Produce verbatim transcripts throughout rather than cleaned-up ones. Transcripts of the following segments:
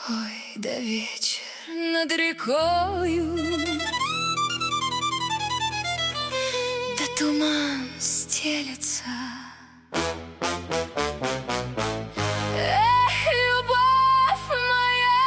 Ой, да вечер над рекою, да туман стелется. Эх, любовь моя,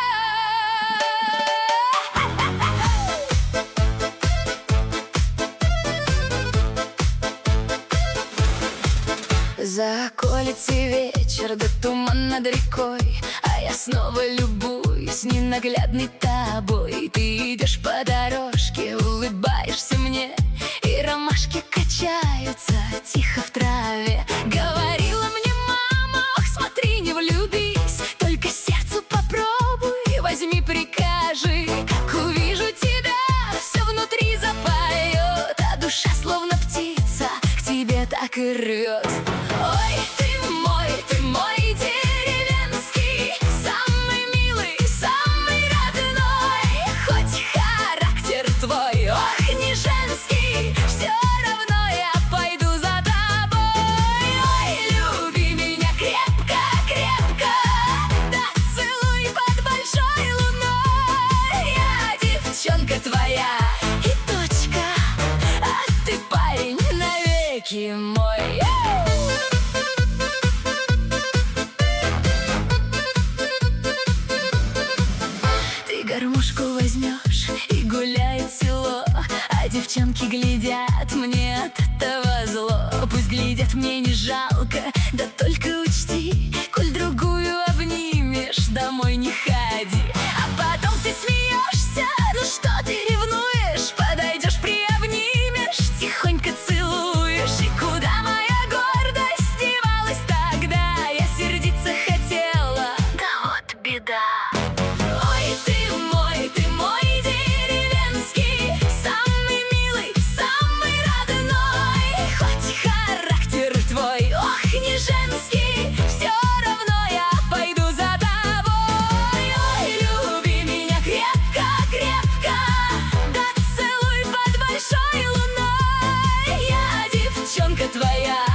заколется вечер, да туман над рекой, а я снова любуюсь ненаглядной тобой. Ты идешь по дорожке, улыбаешься мне, и ромашки качаются тихо в траве. Говорила мне мама: ох, смотри, не влюбись, только сердцу попробуй, возьми, прикажи. Как увижу тебя, все внутри запоет, а душа словно птица к тебе так и рвет. Ой, ты мой, ты мой деревенский, самый милый, самый родной. Хоть характер твой, ох, не женский, все равно я пойду за тобой. Ой, люби меня крепко, крепко, да целуй под большой луной. Я девчонка твоя и точка, а ты парень навеки мой. Гармошку возьмешь, и гуляет село, а девчонки глядят, мне от этого зло. Пусть глядят, мне не жалко, да только учти, коль другую обнимешь, домой не ходи. А потом ты смеешься: ну что ты ревнуешь? Подойдешь, приобнимешь, тихонько целуешь. И куда моя гордость девалась тогда? Я сердиться хотела, да вот беда. Ой, ты мой, ты мой деревенский, самый милый, самый родной. Хоть характер твой, ох, не женский, все равно я пойду за тобой. Ой, люби меня крепко, крепко, да целуй под большой луной. Я девчонка твоя